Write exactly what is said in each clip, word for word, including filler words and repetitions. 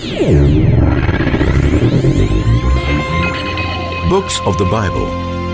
Books of the Bible.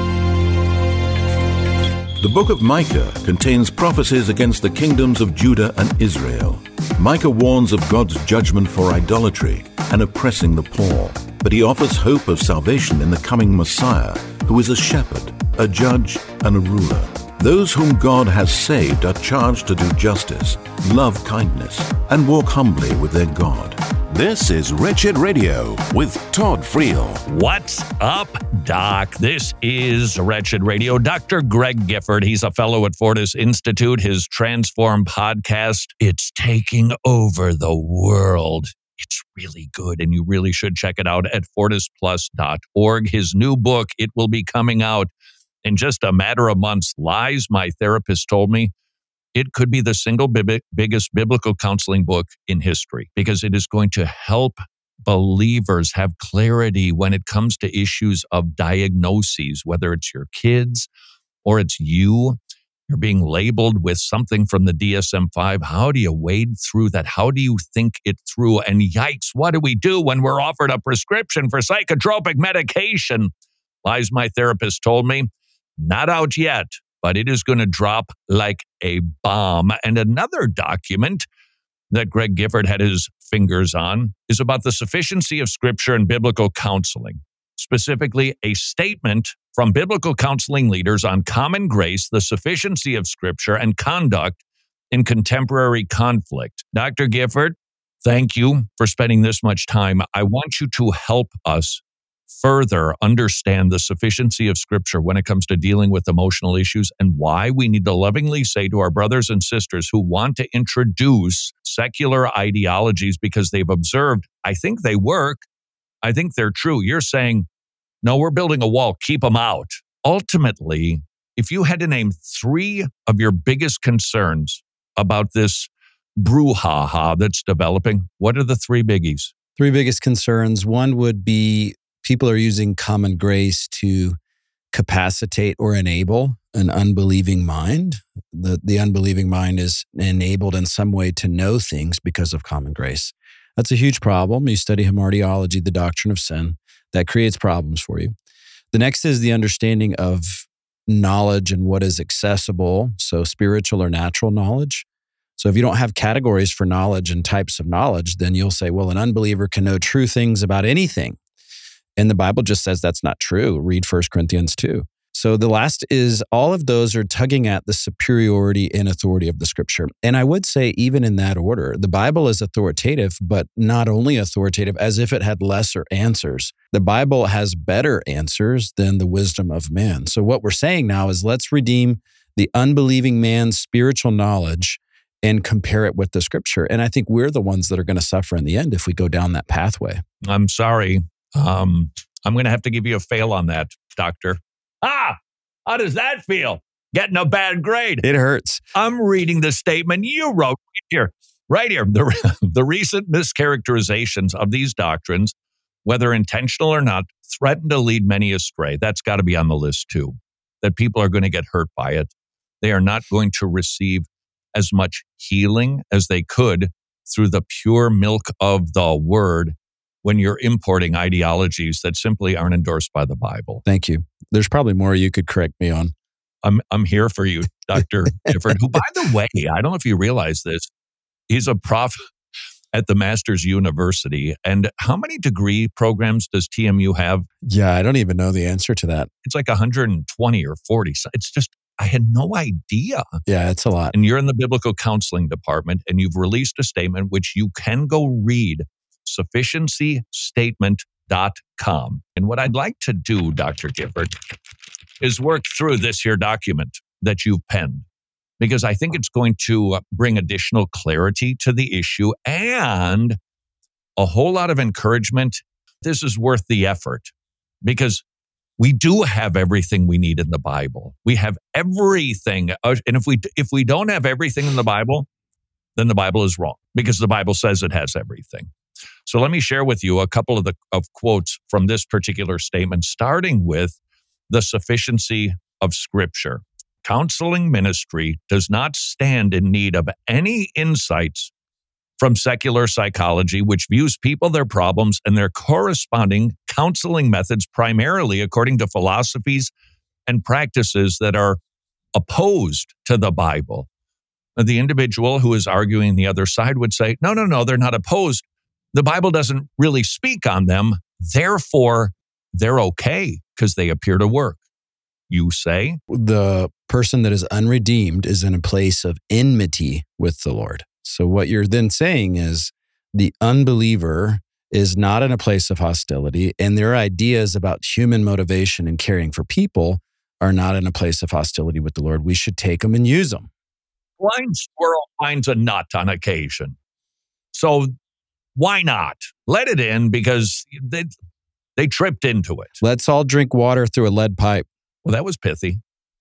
The book of Micah contains prophecies against the kingdoms of Judah and Israel. Micah warns of God's judgment for idolatry and oppressing the poor, but he offers hope of salvation in the coming Messiah, who is a shepherd, a judge, and a ruler. Those whom God has saved are charged to do justice, love kindness, and walk humbly with their God. This is Wretched Radio with Todd Friel. What's up, Doc? This is Wretched Radio. Doctor Greg Gifford, he's a fellow at Fortis Institute. His Transform podcast, it's taking over the world. It's really good, and you really should check it out at fortis plus dot org. His new book, it will be coming out in just a matter of months. Lies, my therapist told me, it could be the single bib- biggest biblical counseling book in history, because it is going to help believers have clarity when it comes to issues of diagnoses, whether it's your kids or it's you. You're being labeled with something from the D S M five. How do you wade through that? How do you think it through? And yikes, what do we do when we're offered a prescription for psychotropic medication? Lies, my therapist told me, not out yet, but it is going to drop like a bomb. And another document that Greg Gifford had his fingers on is about the sufficiency of Scripture and biblical counseling, specifically a statement from biblical counseling leaders on common grace, the sufficiency of Scripture, and conduct in contemporary conflict. Doctor Gifford, thank you for spending this much time. I want you to help us further understand the sufficiency of Scripture when it comes to dealing with emotional issues, and why we need to lovingly say to our brothers and sisters who want to introduce secular ideologies because they've observed, I think they work, I think they're true. You're saying, no, we're building a wall, keep them out. Ultimately, if you had to name three of your biggest concerns about this brouhaha that's developing, what are the three biggies? Three biggest concerns. One would be people are using common grace to capacitate or enable an unbelieving mind. The, the unbelieving mind is enabled in some way to know things because of common grace. That's a huge problem. You study hamartiology, the doctrine of sin, that creates problems for you. The next is the understanding of knowledge and what is accessible, so spiritual or natural knowledge. So if you don't have categories for knowledge and types of knowledge, then you'll say, well, an unbeliever can know true things about anything. And the Bible just says that's not true. Read First Corinthians two. So the last is all of those are tugging at the superiority and authority of the Scripture. And I would say even in that order, the Bible is authoritative, but not only authoritative as if it had lesser answers. The Bible has better answers than the wisdom of man. So what we're saying now is let's redeem the unbelieving man's spiritual knowledge and compare it with the Scripture. And I think we're the ones that are going to suffer in the end if we go down that pathway. I'm sorry. Um, I'm going to have to give you a fail on that, Doctor. Ah, how does that feel? Getting a bad grade. It hurts. I'm reading the statement you wrote right here, right here. The, the recent mischaracterizations of these doctrines, whether intentional or not, threaten to lead many astray. That's got to be on the list too, that people are going to get hurt by it. They are not going to receive as much healing as they could through the pure milk of the Word when you're importing ideologies that simply aren't endorsed by the Bible. Thank you. There's probably more you could correct me on. I'm I'm here for you, Doctor Gifford, who, by the way, I don't know if you realize this, he's a prof at the Masters University. And how many degree programs does T M U have? Yeah, I don't even know the answer to that. It's like one hundred twenty or forty. It's just, I had no idea. Yeah, it's a lot. And you're in the biblical counseling department, and you've released a statement which you can go read, sufficiency statement dot com. And what I'd like to do, Doctor Gifford, is work through this here document that you've penned, because I think it's going to bring additional clarity to the issue and a whole lot of encouragement. This is worth the effort, because we do have everything we need in the Bible. We have everything. And if we if we don't have everything in the Bible, then the Bible is wrong, because the Bible says it has everything. So let me share with you a couple of the of quotes from this particular statement, starting with the sufficiency of Scripture. Counseling ministry does not stand in need of any insights from secular psychology, which views people, their problems, and their corresponding counseling methods primarily according to philosophies and practices that are opposed to the Bible. The individual who is arguing the other side would say, no, no, no, they're not opposed. The Bible doesn't really speak on them. Therefore, they're okay because they appear to work. You say? The person that is unredeemed is in a place of enmity with the Lord. So what you're then saying is the unbeliever is not in a place of hostility, and their ideas about human motivation and caring for people are not in a place of hostility with the Lord. We should take them and use them. Blind squirrel finds a nut on occasion. So why not? Let it in because they, they tripped into it. Let's all drink water through a lead pipe. Well, that was pithy.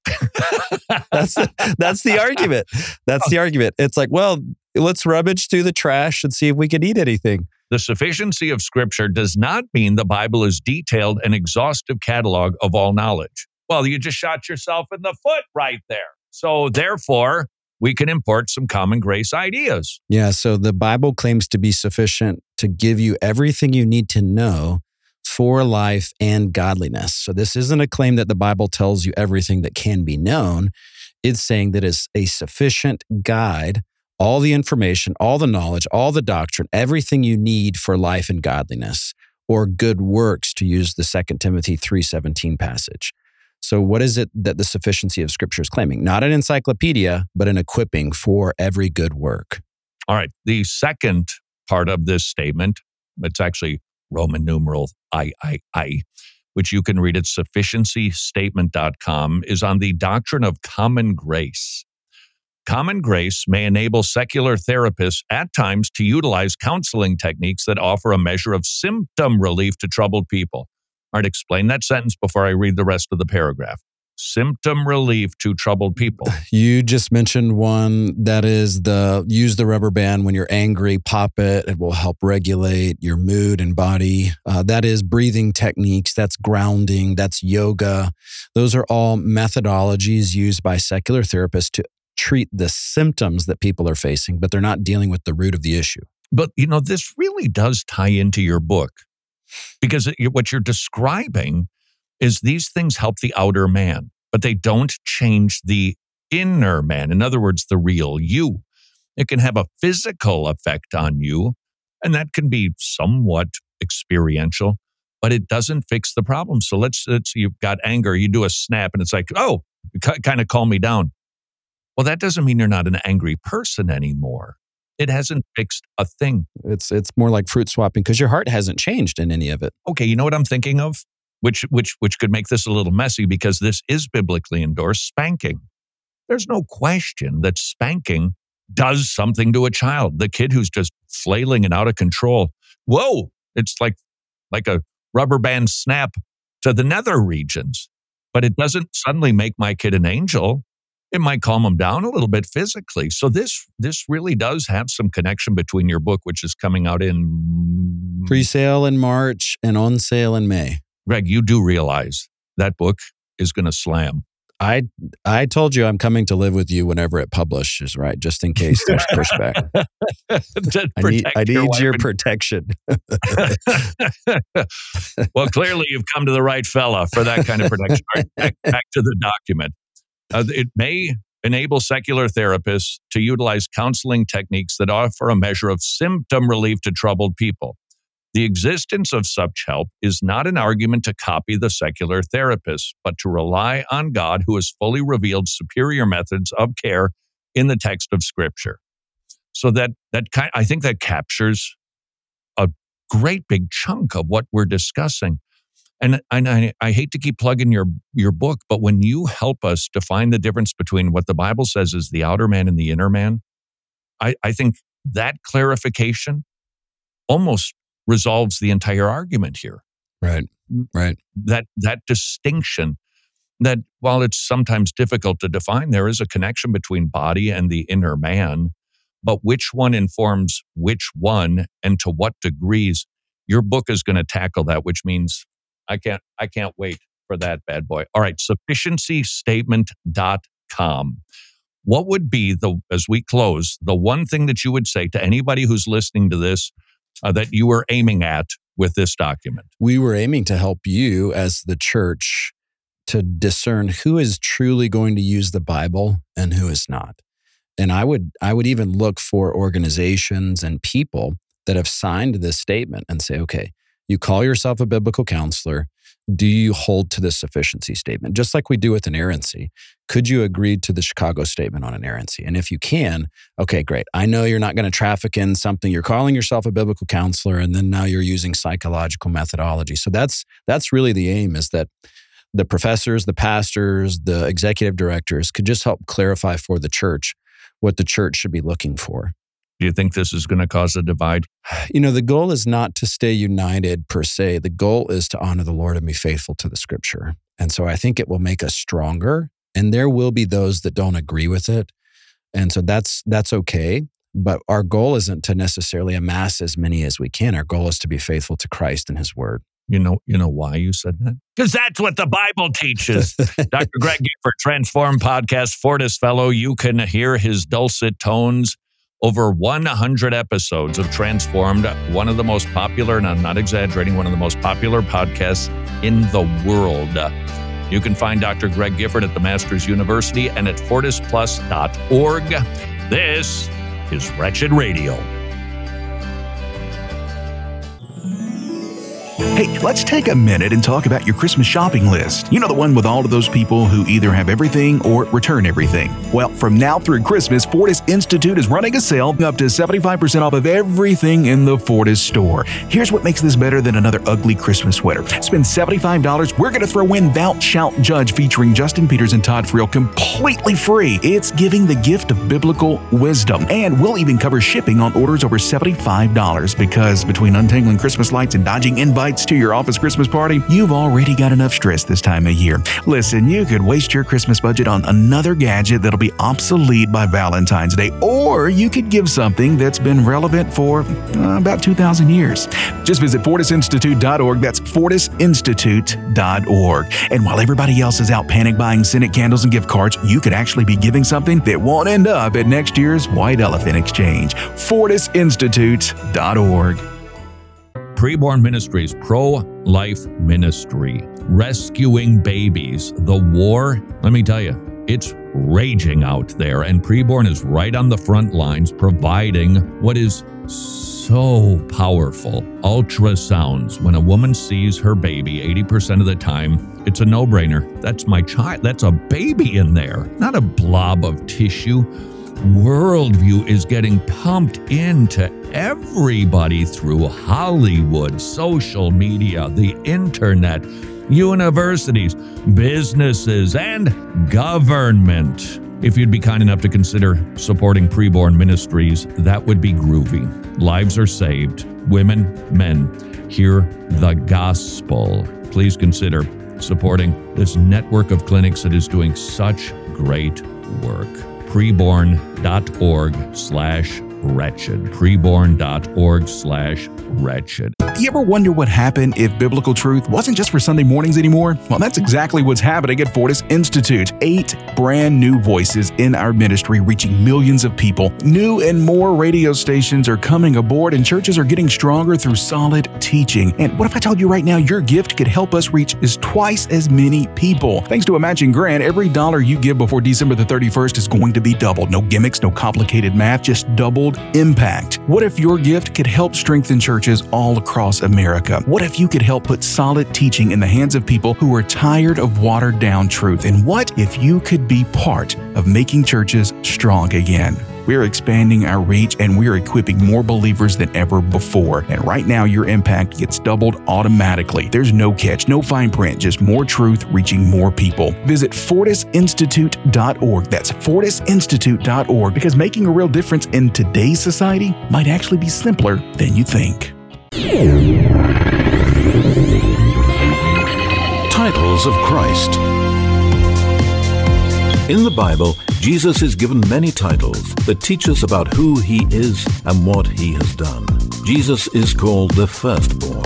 that's, the, that's the argument. That's the argument. It's like, well, let's rummage through the trash and see if we can eat anything. The sufficiency of Scripture does not mean the Bible is detailed and exhaustive catalog of all knowledge. Well, you just shot yourself in the foot right there. So therefore, we can import some common grace ideas. Yeah, so the Bible claims to be sufficient to give you everything you need to know for life and godliness. So this isn't a claim that the Bible tells you everything that can be known. It's saying that it's a sufficient guide, all the information, all the knowledge, all the doctrine, everything you need for life and godliness, or good works, to use the Second Timothy three seventeen passage. So what is it that the sufficiency of Scripture is claiming? Not an encyclopedia, but an equipping for every good work. All right. The second part of this statement, it's actually Roman numeral I, I, I, which you can read at sufficiency statement dot com, is on the doctrine of common grace. Common grace may enable secular therapists at times to utilize counseling techniques that offer a measure of symptom relief to troubled people. All right, explain that sentence before I read the rest of the paragraph. Symptom relief to troubled people. You just mentioned one that is the use the rubber band when you're angry, pop it. It will help regulate your mood and body. Uh, that is breathing techniques. That's grounding. That's yoga. Those are all methodologies used by secular therapists to treat the symptoms that people are facing, but they're not dealing with the root of the issue. But, you know, this really does tie into your book because it, what you're describing is these things help the outer man, but they don't change the inner man. In other words, the real you. It can have a physical effect on you, and that can be somewhat experiential, but it doesn't fix the problem. So let's, let's you've got anger, you do a snap, and it's like, oh, kind of calm me down. Well, that doesn't mean you're not an angry person anymore. It hasn't fixed a thing. It's it's more like fruit swapping because your heart hasn't changed in any of it. Okay, you know what I'm thinking of? Which which which could make this a little messy because this is biblically endorsed, spanking. There's no question that spanking does something to a child. The kid who's just flailing and out of control. Whoa, it's like like a rubber band snap to the nether regions. But it doesn't suddenly make my kid an angel. It might calm them down a little bit physically. So this this really does have some connection between your book, which is coming out in pre-sale in March and on sale in May. Greg, you do realize that book is going to slam. I I told you I'm coming to live with you whenever it publishes, right? Just in case there's pushback. I need, I need your, your protection. Well, clearly you've come to the right fella for that kind of protection. All right, back, back to the document. Uh, it may enable secular therapists to utilize counseling techniques that offer a measure of symptom relief to troubled people. The existence of such help is not an argument to copy the secular therapists, but to rely on God who has fully revealed superior methods of care in the text of Scripture. So that that kind, I think that captures a great big chunk of what we're discussing. And, and I, I hate to keep plugging your, your book, but when you help us define the difference between what the Bible says is the outer man and the inner man, I, I think that clarification almost resolves the entire argument here. Right, right. That that distinction, that while it's sometimes difficult to define, there is a connection between body and the inner man, but which one informs which one and to what degrees, your book is going to tackle that, which means I can't I can't wait for that bad boy. All right, sufficiency statement dot com. what would be, the as we close, the one thing that you would say to anybody who's listening to this uh, that you were aiming at with this document? We were aiming to help you as the church to discern who is truly going to use the Bible and who is not. And I would I would even look for organizations and people that have signed this statement and say, okay, you call yourself a biblical counselor. Do you hold to the sufficiency statement? Just like we do with inerrancy. Could you agree to the Chicago Statement on Inerrancy? And if you can, okay, great. I know you're not going to traffic in something. You're calling yourself a biblical counselor, and then now you're using psychological methodology. So that's that's really the aim, is that the professors, the pastors, the executive directors could just help clarify for the church what the church should be looking for. Do you think this is going to cause a divide? You know, the goal is not to stay united per se. The goal is to honor the Lord and be faithful to the Scripture. And so I think it will make us stronger. And there will be those that don't agree with it. And so that's that's okay. But our goal isn't to necessarily amass as many as we can. Our goal is to be faithful to Christ and His Word. You know, you know why you said that? Because that's what the Bible teaches. Doctor Greg Gifford, Transform Podcast Fortis Fellow. You can hear his dulcet tones over one hundred episodes of Transformed, one of the most popular, and I'm not exaggerating, one of the most popular podcasts in the world. You can find Doctor Greg Gifford at the Masters University and at fortis plus dot org. This is Wretched Radio. Hey, let's take a minute and talk about your Christmas shopping list. You know, the one with all of those people who either have everything or return everything. Well, from now through Christmas, Fortis Institute is running a sale up to seventy-five percent off of everything in the Fortis store. Here's what makes this better than another ugly Christmas sweater. Spend seventy-five dollars, we're going to throw in Thou Shalt Judge featuring Justin Peters and Todd Friel completely free. It's giving the gift of biblical wisdom. And we'll even cover shipping on orders over seventy-five dollars, because between untangling Christmas lights and dodging invites to your office Christmas party, you've already got enough stress this time of year. Listen, you could waste your Christmas budget on another gadget that'll be obsolete by Valentine's Day, or you could give something that's been relevant for uh, about two thousand years. Just visit fortis institute dot org. That's fortis institute dot org. And while everybody else is out panic buying scented candles and gift cards, you could actually be giving something that won't end up at next year's White Elephant Exchange. fortis institute dot org. Preborn Ministries, pro-life ministry, rescuing babies. The war, let me tell you, it's raging out there, and Preborn is right on the front lines providing what is so powerful. Ultrasounds. When a woman sees her baby, eighty percent of the time, it's a no-brainer. That's my child. That's a baby in there, not a blob of tissue. Worldview is getting pumped into everybody through Hollywood, social media, the internet, universities, businesses, and government. If you'd be kind enough to consider supporting Preborn Ministries, that would be groovy. Lives are saved. Women, men, hear the gospel. Please consider supporting this network of clinics that is doing such great work. preborn dot org slash wretched. preborn dot org slash wretched. You ever wonder what happened if biblical truth wasn't just for Sunday mornings anymore? Well, that's exactly what's happening at Fortis Institute. Eight brand new voices in our ministry reaching millions of people. New and more radio stations are coming aboard, and churches are getting stronger through solid teaching. And what if I told you right now your gift could help us reach is twice as many people? Thanks to a matching grant, every dollar you give before December the thirty-first is going to be doubled. No gimmicks, no complicated math, just doubled impact. What if your gift could help strengthen churches all across America? What if you could help put solid teaching in the hands of people who are tired of watered down truth? And what if you could be part of making churches strong again? We're expanding our reach, and we're equipping more believers than ever before. And right now, your impact gets doubled automatically. There's no catch, no fine print, just more truth reaching more people. Visit fortis institute dot org. That's fortis institute dot org, because making a real difference in today's society might actually be simpler than you think. Titles of Christ. In the Bible, Jesus is given many titles that teach us about who he is and what he has done. Jesus is called the firstborn.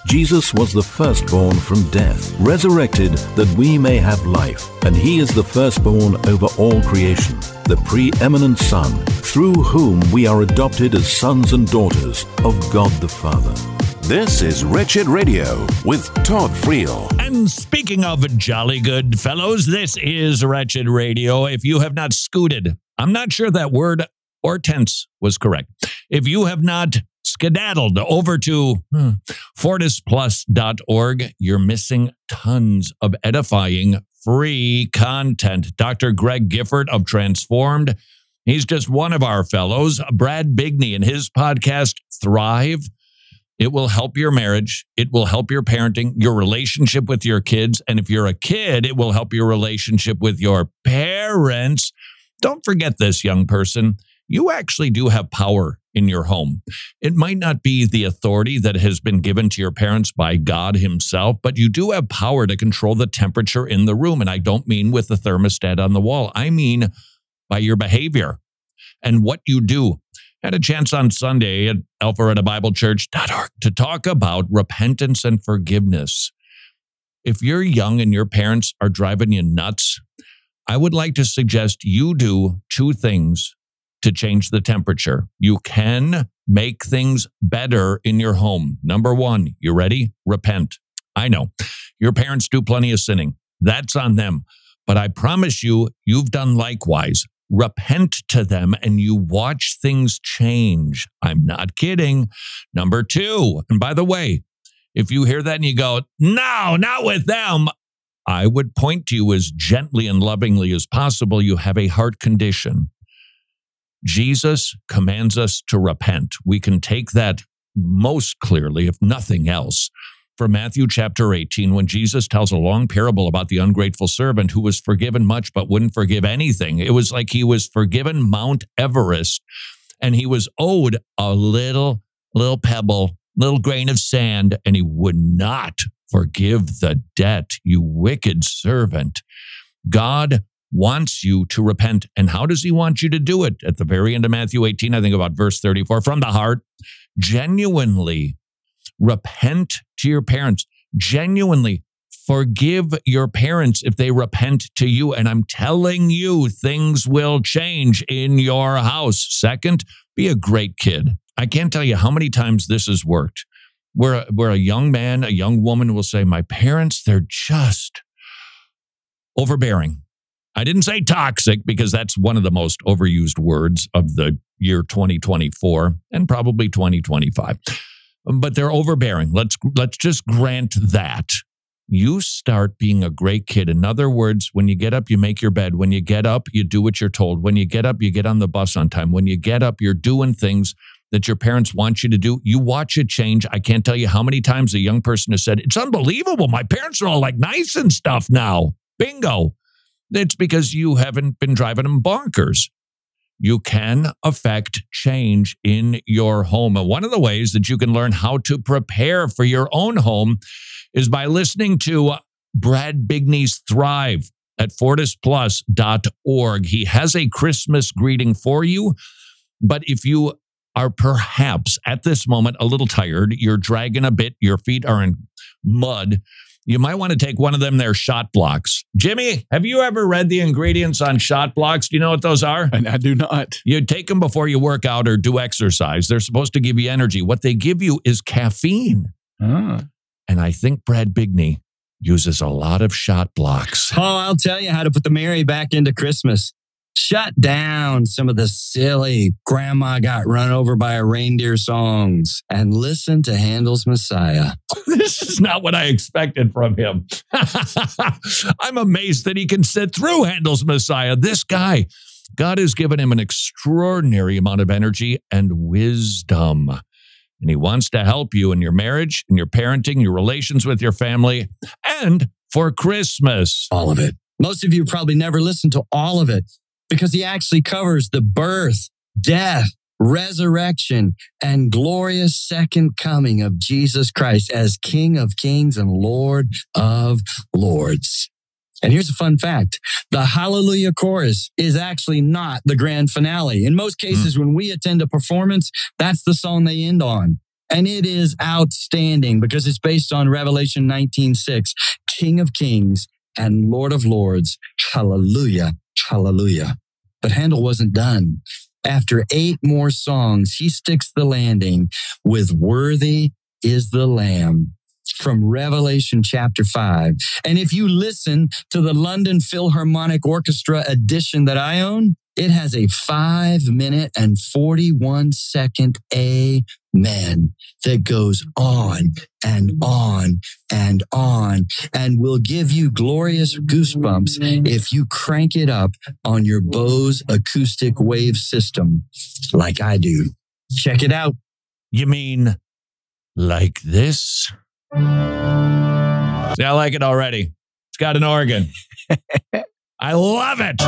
Jesus was the firstborn from death, resurrected that we may have life, and he is the firstborn over all creation, the preeminent Son, through whom we are adopted as sons and daughters of God the Father. This is Wretched Radio with Todd Friel. And speaking of jolly good fellows, this is Wretched Radio. If you have not scooted, I'm not sure that word or tense was correct. If you have not skedaddled over to hmm, fortis plus dot org, you're missing tons of edifying free content. Doctor Greg Gifford of Transformed, he's just one of our fellows. Brad Bigney and his podcast, Thrive. It will help your marriage. It will help your parenting, your relationship with your kids. And if you're a kid, it will help your relationship with your parents. Don't forget this, young person. You actually do have power in your home. It might not be the authority that has been given to your parents by God himself, but you do have power to control the temperature in the room. And I don't mean with the thermostat on the wall. I mean by your behavior and what you do. I had a chance on Sunday at alpharetta bible church dot org to talk about repentance and forgiveness. If you're young and your parents are driving you nuts, I would like to suggest you do two things to change the temperature. You can make things better in your home. Number one, you ready? Repent. I know your parents do plenty of sinning. That's on them. But I promise you, you've done likewise. Repent to them and you watch things change. I'm not kidding. Number two, and by the way, if you hear that and you go, no, not with them, I would point to you as gently and lovingly as possible. You have a heart condition. Jesus commands us to repent. We can take that most clearly, if nothing else, from Matthew chapter eighteen, when Jesus tells a long parable about the ungrateful servant who was forgiven much but wouldn't forgive anything. It was like he was forgiven Mount Everest and he was owed a little, little pebble, little grain of sand, and he would not forgive the debt. You wicked servant. God wants you to repent. And how does he want you to do it? At the very end of Matthew eighteen, I think about verse thirty-four, from the heart, genuinely repent to your parents. Genuinely forgive your parents if they repent to you. And I'm telling you, things will change in your house. Second, be a great kid. I can't tell you how many times this has worked. Where, where a young man, a young woman will say, my parents, they're just overbearing. I didn't say toxic because that's one of the most overused words of the year twenty twenty-four and probably twenty twenty-five. But they're overbearing. Let's let's just grant that. You start being a great kid. In other words, when you get up, you make your bed. When you get up, you do what you're told. When you get up, you get on the bus on time. When you get up, you're doing things that your parents want you to do. You watch it change. I can't tell you how many times a young person has said, it's unbelievable. My parents are all like nice and stuff now. Bingo. It's because you haven't been driving them bonkers. You can affect change in your home. And one of the ways that you can learn how to prepare for your own home is by listening to Brad Bigney's Thrive at fortis plus dot org. He has a Christmas greeting for you. But if you are perhaps at this moment a little tired, you're dragging a bit, your feet are in mud, you might want to take one of them there shot blocks. Jimmy, have you ever read the ingredients on shot blocks? Do you know what those are? And I do not. You take them before you work out or do exercise. They're supposed to give you energy. What they give you is caffeine. Ah. And I think Brad Bigney uses a lot of shot blocks. Oh, I'll tell you how to put the merry back into Christmas. Shut down some of the silly grandma got run over by a reindeer songs and listen to Handel's Messiah. This is not what I expected from him. I'm amazed that he can sit through Handel's Messiah. This guy, God has given him an extraordinary amount of energy and wisdom. And he wants to help you in your marriage, in your parenting, your relations with your family, and for Christmas. All of it. Most of you probably never listened to all of it because he actually covers the birth, death, resurrection, and glorious second coming of Jesus Christ as King of Kings and Lord of Lords. And here's a fun fact. The Hallelujah Chorus is actually not the grand finale. In most cases, mm. when we attend a performance, that's the song they end on. And it is outstanding because it's based on Revelation nineteen six, King of Kings and Lord of Lords. Hallelujah, hallelujah. But Handel wasn't done. After eight more songs, he sticks the landing with Worthy is the Lamb from Revelation chapter five. And if you listen to the London Philharmonic Orchestra edition that I own, it has a five minute and forty-one second amen that goes on and on and on and will give you glorious goosebumps if you crank it up on your Bose acoustic wave system like I do. Check it out. You mean like this? See, I like it already. It's got an organ. I love it.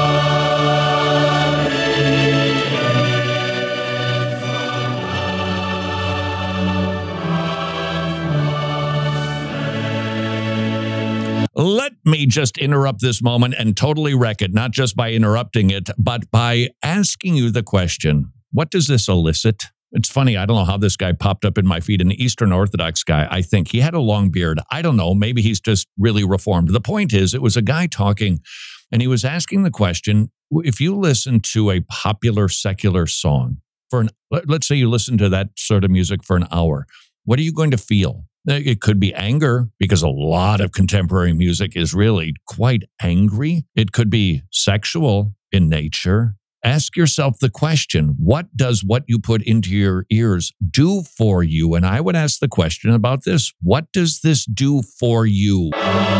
Let me just interrupt this moment and totally wreck it, not just by interrupting it, but by asking you the question, what does this elicit? It's funny, I don't know how this guy popped up in my feed, an Eastern Orthodox guy, I think. He had a long beard. I don't know, maybe he's just really reformed. The point is, it was a guy talking, and he was asking the question, if you listen to a popular secular song, for an, let's say you listen to that sort of music for an hour, what are you going to feel? It could be anger, because a lot of contemporary music is really quite angry. It could be sexual in nature. Ask yourself the question, what does what you put into your ears do for you? And I would ask the question about this. What does this do for you?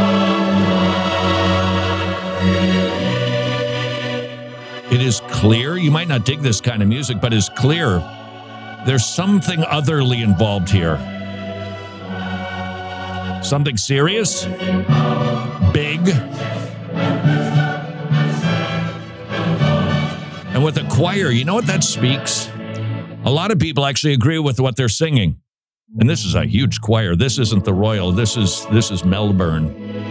It is clear, you might not dig this kind of music, but it's clear there's something otherly involved here. Something serious, big, and with a choir, you know what that speaks? A lot of people actually agree with what they're singing. And this is a huge choir. This isn't the Royal. This is this is Melbourne.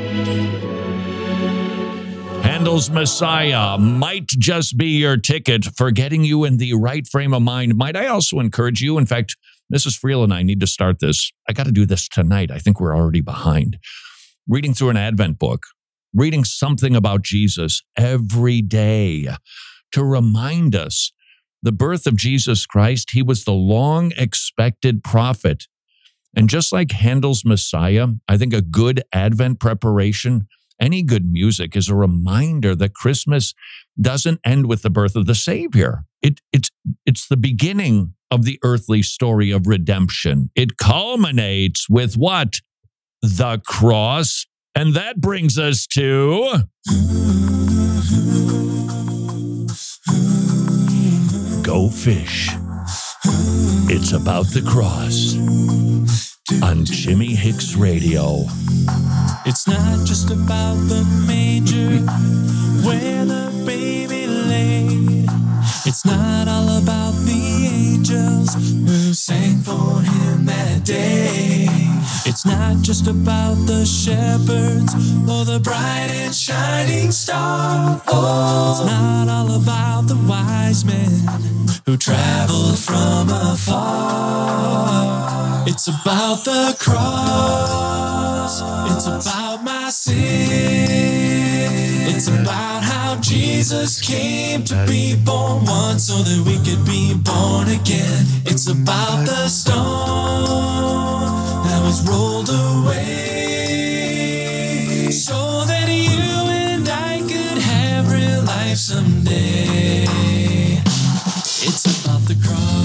Handel's Messiah might just be your ticket for getting you in the right frame of mind. Might I also encourage you, in fact, Missus Friel and I need to start this. I got to do this tonight. I think we're already behind. Reading through an Advent book, reading something about Jesus every day to remind us the birth of Jesus Christ. He was the long-expected prophet. And just like Handel's Messiah, I think a good Advent preparation, any good music is a reminder that Christmas doesn't end with the birth of the Savior. It, it's, it's the beginning of the earthly story of redemption. It culminates with what? The cross. And that brings us to... Go Fish. It's about the cross on Jimmy Hicks Radio. It's not just about the manger where the baby laid. It's not all about the angels who sang for him that day. It's not just about the shepherds or the bright and shining star. Oh, it's not all about the wise men who traveled from afar. It's about the cross. It's about my sin. It's about how Jesus came to be born once so that we could be born again. It's about the stone that was rolled away so that you and I could have real life someday. It's about the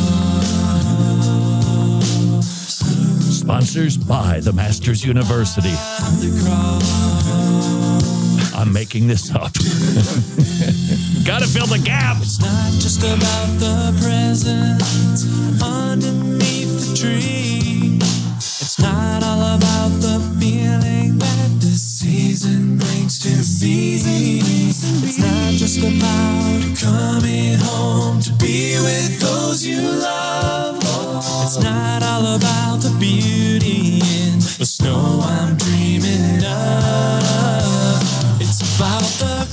cross. Sponsors by the Masters University. The cross. I'm making this up. Gotta fill the gap. It's not just about the presents underneath the tree. It's not all about the feeling that the season brings to me. It's not just about coming home to be with those you love. It's not all about the beauty in the snow I'm dreaming of. It's about the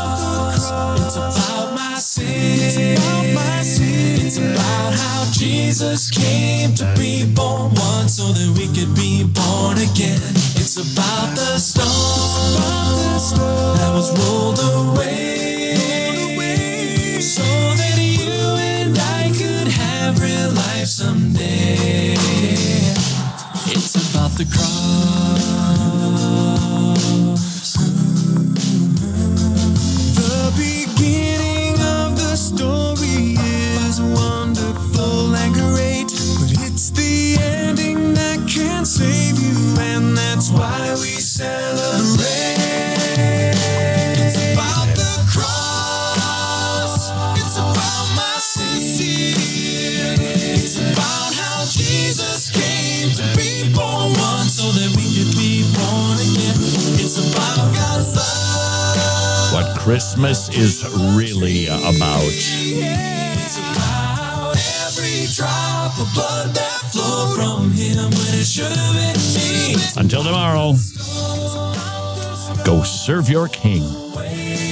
cross. It's about my sin. It's about how Jesus Jesus came to be born once so that we could be born again. It's about the stone that was rolled away so that you and I could have real life someday. It's about the cross. The beginning of the story is wonderful and great, but it's the ending that can save you, and that's why we celebrate. It's about the cross. It's about my sin. It's about how Jesus came to be born once so that we could be born again. It's about God's love. What Christmas is really about. It's about every drop of blood that flowed from him when it should have been me. Until tomorrow, go serve your King. Way